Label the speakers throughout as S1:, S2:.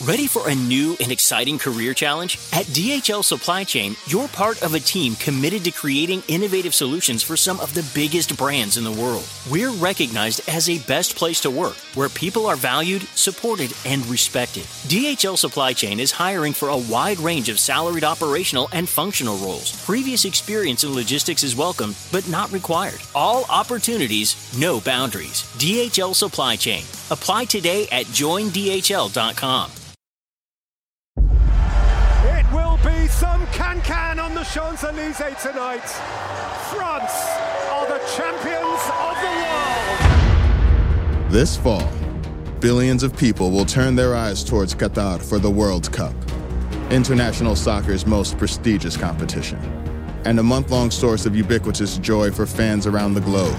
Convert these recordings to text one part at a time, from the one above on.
S1: Ready for a new and exciting career challenge? At DHL Supply Chain, you're part of a team committed to creating innovative solutions for some of the biggest brands in the world. We're recognized as a best place to work, where people are valued, supported, and respected. DHL Supply Chain is hiring for a wide range of salaried operational and functional roles. Previous experience in logistics is welcome, but not required. All opportunities, no boundaries. DHL Supply Chain. Apply today at joindhl.com.
S2: It will be some can-can on the Champs-Élysées tonight. France are the champions of the world.
S3: This fall, billions of people will turn their eyes towards Qatar for the World Cup, international soccer's most prestigious competition, and a month-long source of ubiquitous joy for fans around the globe.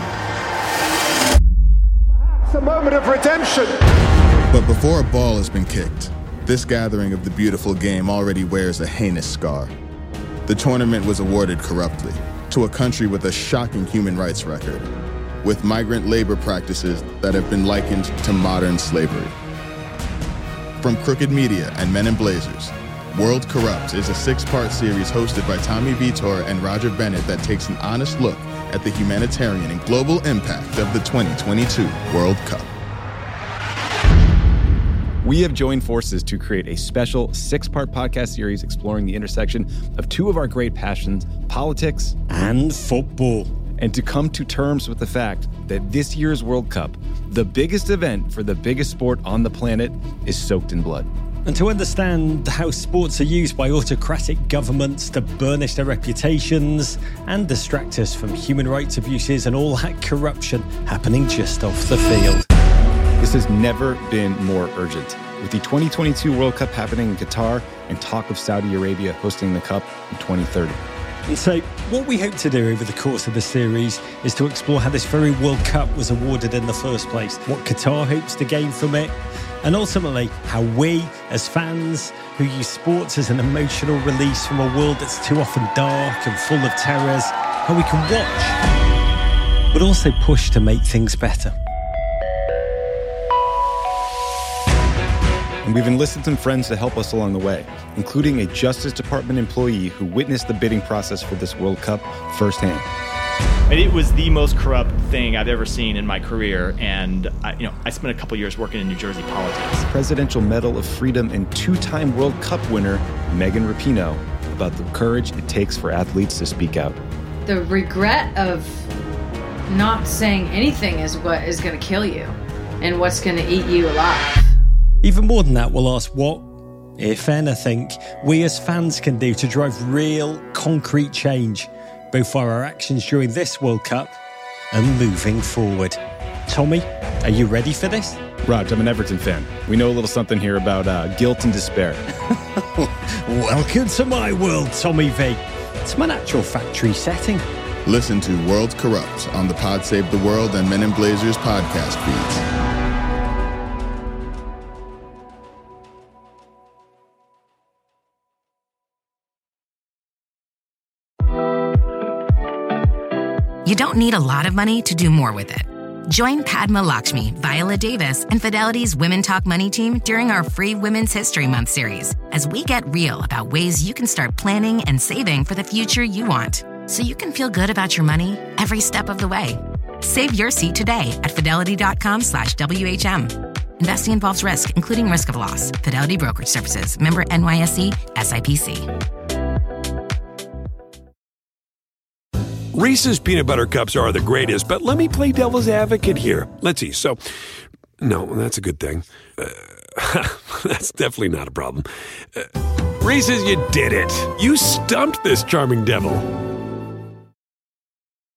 S2: It's a moment of redemption.
S3: But before a ball has been kicked, this gathering of the beautiful game already wears a heinous scar. The tournament was awarded corruptly to a country with a shocking human rights record, with migrant labor practices that have been likened to modern slavery. From Crooked Media and Men in Blazers, World Corrupt is a 6-part series hosted by Tommy Vitor and Roger Bennett that takes an honest look at the humanitarian and global impact of the 2022 World Cup.
S4: We have joined forces to create a special 6-part podcast series exploring the intersection of two of our great passions, politics
S5: and football.
S4: And to come to terms with the fact that this year's World Cup, the biggest event for the biggest sport on the planet, is soaked in blood.
S5: And to understand how sports are used by autocratic governments to burnish their reputations and distract us from human rights abuses and all that corruption happening just off the field.
S4: This has never been more urgent. With the 2022 World Cup happening in Qatar and talk of Saudi Arabia hosting the Cup in 2030.
S5: And so what we hope to do over the course of the series is to explore how this very World Cup was awarded in the first place, what Qatar hopes to gain from it, and ultimately how we, as fans who use sports as an emotional release from a world that's too often dark and full of terrors, how we can watch, but also push to make things better.
S4: And we've enlisted some friends to help us along the way, including a Justice Department employee who witnessed the bidding process for this World Cup firsthand.
S6: It was the most corrupt thing I've ever seen in my career, and I spent a couple years working in New Jersey politics.
S4: Presidential Medal of Freedom and 2-time World Cup winner Megan Rapinoe about the courage it takes for athletes to speak out.
S7: The regret of not saying anything is what is going to kill you and what's going to eat you alive.
S5: Even more than that, we'll ask what, if anything, we as fans can do to drive real, concrete change, both via our actions during this World Cup and moving forward. Tommy, are you ready for this?
S4: Raj, I'm an Everton fan. We know a little something here about guilt and despair.
S5: Welcome to my world, Tommy V. It's my natural factory setting.
S3: Listen to World Corrupt on the Pod Save the World and Men in Blazers podcast feeds.
S8: You don't need a lot of money to do more with it. Join Padma Lakshmi, Viola Davis, and Fidelity's Women Talk Money team during our free Women's History Month series as we get real about ways you can start planning and saving for the future you want, so you can feel good about your money every step of the way. Save your seat today at fidelity.com/WHM. Investing involves risk, including risk of loss. Fidelity Brokerage Services. Member NYSE, SIPC.
S9: Reese's Peanut Butter Cups are the greatest, but let me play devil's advocate here. Let's see. So, no, that's a good thing. That's definitely not a problem. Reese's, you did it. You stumped this charming devil.